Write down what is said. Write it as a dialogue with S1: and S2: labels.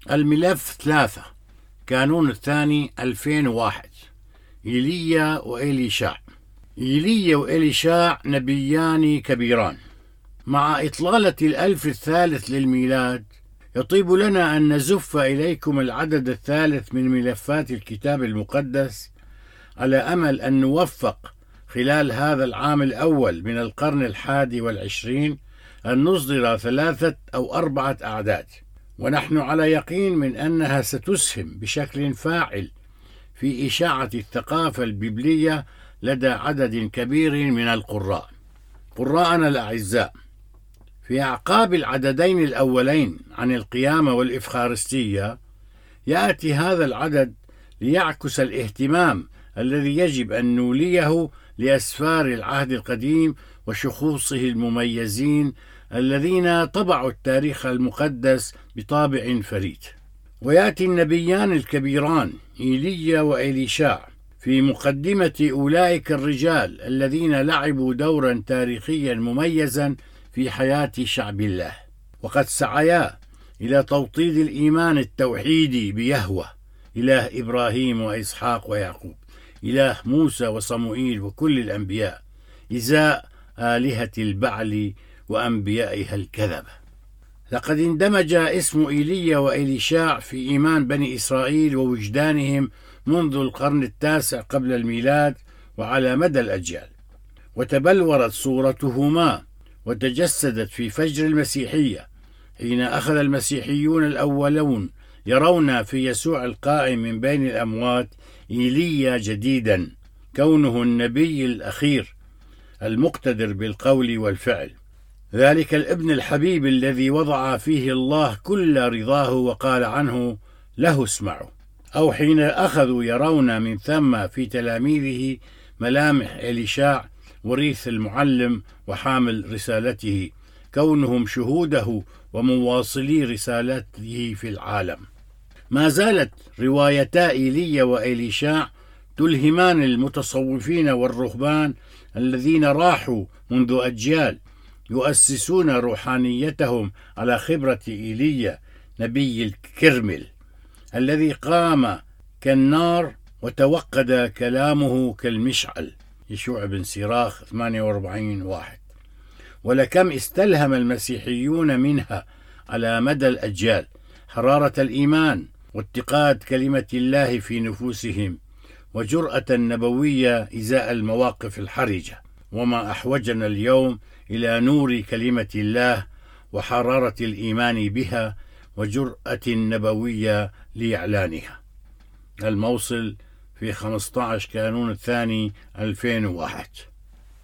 S1: الملف 3 كانون الثاني 2001. إيليا وإليشاع. إيليا وإليشاع نبيان كبيران. مع إطلالة الألف الثالث للميلاد يطيب لنا أن نزف إليكم العدد الثالث من ملفات الكتاب المقدس على أمل أن نوفق خلال هذا العام الأول من القرن 21 أن نصدر 3 أو 4 أعداد، ونحن على يقين من أنها ستسهم بشكل فاعل في إشاعة الثقافة البيبلية لدى عدد كبير من القراء. قراءنا الأعزاء، في أعقاب العددين الأولين عن القيامة والإفخارستية يأتي هذا العدد ليعكس الاهتمام الذي يجب أن نوليه لأسفار العهد القديم وشخوصه المميزين الذين طبعوا التاريخ المقدس بطابع فريد. ويأتي النبيان الكبيران إيليا وإليشاع في مقدمة أولئك الرجال الذين لعبوا دورا تاريخيا مميزا في حياة شعب الله، وقد سعيا إلى توطيد الإيمان التوحيدي بيهوه، إله إبراهيم وإسحاق ويعقوب، إله موسى وصموئيل وكل الأنبياء، إزاء آلهة البعل وأنبيائها الكذبة. لقد اندمج اسم إيليا وإليشاع في إيمان بني إسرائيل ووجدانهم منذ القرن 9 قبل الميلاد وعلى مدى الأجيال، وتبلورت صورتهما وتجسدت في فجر المسيحية حين أخذ المسيحيون الأولون يرون في يسوع القائم من بين الأموات إيليا جديدا، كونه النبي الأخير المقتدر بالقول والفعل، ذلك الابن الحبيب الذي وضع فيه الله كل رضاه وقال عنه له اسمعوا. أو حين أخذوا يرون من ثم في تلاميذه ملامح إليشاع وريث المعلم وحامل رسالته، كونهم شهوده ومواصلي رسالته في العالم. ما زالت روايتا إيليا وإليشاع تلهمان المتصوفين والرهبان الذين راحوا منذ أجيال يؤسسون روحانيتهم على خبرة إيليا نبي الكرمل الذي قام كالنار وتوقد كلامه كالمشعل، يشوع بن سيراخ 48:1. ولكم استلهم المسيحيون منها على مدى الأجيال حرارة الإيمان واتقاد كلمة الله في نفوسهم وجرأة نبوية إزاء المواقف الحرجة. وما أحوجنا اليوم إلى نور كلمة الله وحرارة الإيمان بها وجرأة نبوية لإعلانها. الموصل في 15 كانون الثاني 2001.